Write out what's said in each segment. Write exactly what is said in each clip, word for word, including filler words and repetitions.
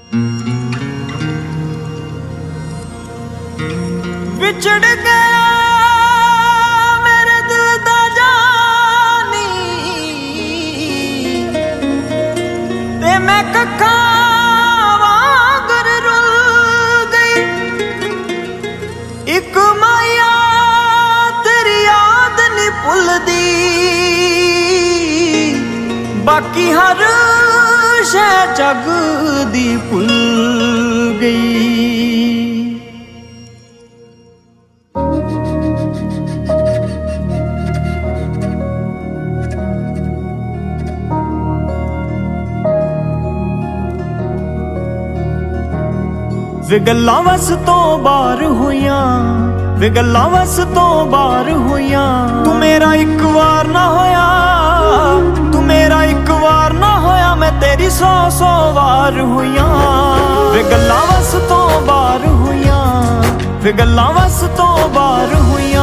ਵਿਛੜ ਗਿਆ ਮੇਰੇ ਦਿਲ ਦਾ ਜਾਨੀ ਤੇ ਮੈਂ ਕੱਖਾਂ ਵਾਂਗਰ ਰੁਲ ਗਈ। ਇੱਕ ਮਾਇਆ ਤੇਰੀ ਯਾਦ ਨੀ ਭੁੱਲਦੀ, ਬਾਕੀ ਹਰ ਸ਼ੈ ਜਗ ਦੀ ਭੁੱਲ ਗਈ। ਵੇ ਗੱਲਾਂ ਵਸ ਤੋਂ ਬਾਹਰ ਹੋਈਆਂ, ਵੇ ਗੱਲਾਂ ਵਸ ਤੋਂ ਬਾਹਰ ਹੋਈਆਂ। ਤੂੰ ਮੇਰਾ ਇੱਕ ਵਾਰ ਨਾ ਹੋਇਆ, ਤੂੰ ਮੇਰਾ ਇੱਕ ਵਾਰ ਨਾ ਹੋਇਆ, ਮੈਂ ਤੇਰੀ ਸੌ ਸੌ ਵਾਰ ਹੋਈਆਂ। ਵੇ ਗੱਲਾਂ ਵਸ ਤੋਂ ਬਾਹਰ ਹੋਈਆਂ, ਵੇ ਗੱਲਾਂ ਵਸ ਤੋਂ ਬਾਹਰ ਹੋਈਆਂ।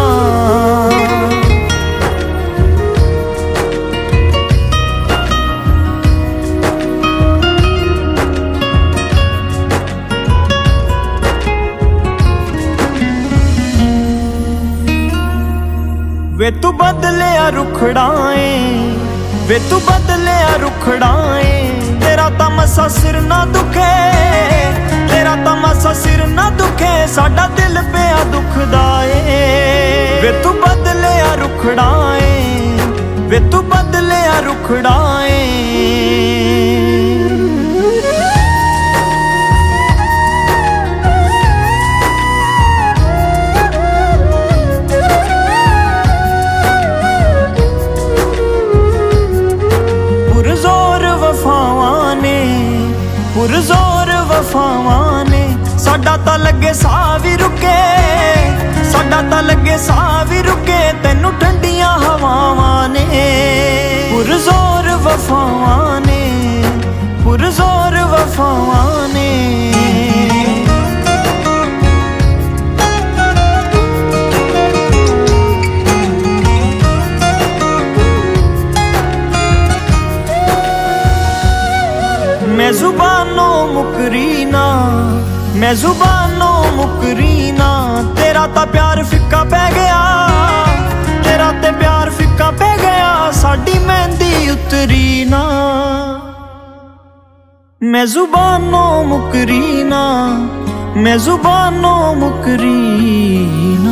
ਵੇ ਤੂੰ ਬਦਲਿਆ ਰੁਖੜਾ ਏ, ਵੇ ਤੂੰ ਬਦਲਿਆ ਰੁਖੜਾ ਏ। ਤੇਰਾ ਤਾਂ ਮਸਾ ਸਿਰ ਨਾ ਦੁਖੇ, ਤੇਰਾ ਤਾਂ ਮਸਾ ਸਿਰ ਨਾ ਦੁਖੇ, ਸਾਡਾ ਦਿਲ ਪਿਆ ਦੁਖਦਾ ਏ। ਵੇ ਤੂੰ ਬਦਲਿਆ ਰੁਖੜਾ ਏ, ਵੇ ਤੂੰ ਬਦਲਿਆ ਰੁਖੜਾ ਏ। ਪੁਰਜ਼ੋਰ ਵਫਾਵਾਂ ਨੇ, ਸਾਡਾ ਤਾਂ ਲੱਗੇ ਸਾਹ ਵੀ ਰੁਕੇ, ਸਾਡਾ ਤਾਂ ਲੱਗੇ ਸਾਹ ਵੀ ਰੁਕੇ, ਤੈਨੂੰ ਠੰਡੀਆਂ ਹਵਾਵਾਂ ਨੇ। ਪੁਰਜ਼ੋਰ ਵਫਾਵਾਂ ਨੇ, ਪੁਰਜ਼ੋਰ ਵਫਾਵਾਂ ਨੇ। मैं जुबानों मुकरी ना, मैं जुबानों मुकरी ना। तेरा ता प्यार फिक्का पै गया, तेरा ते प्यार फिक्का पै गया, साडी मेहंदी उतरी ना। मैं जुबानों मुकरी ना, मैं जुबानों मुकरी ना।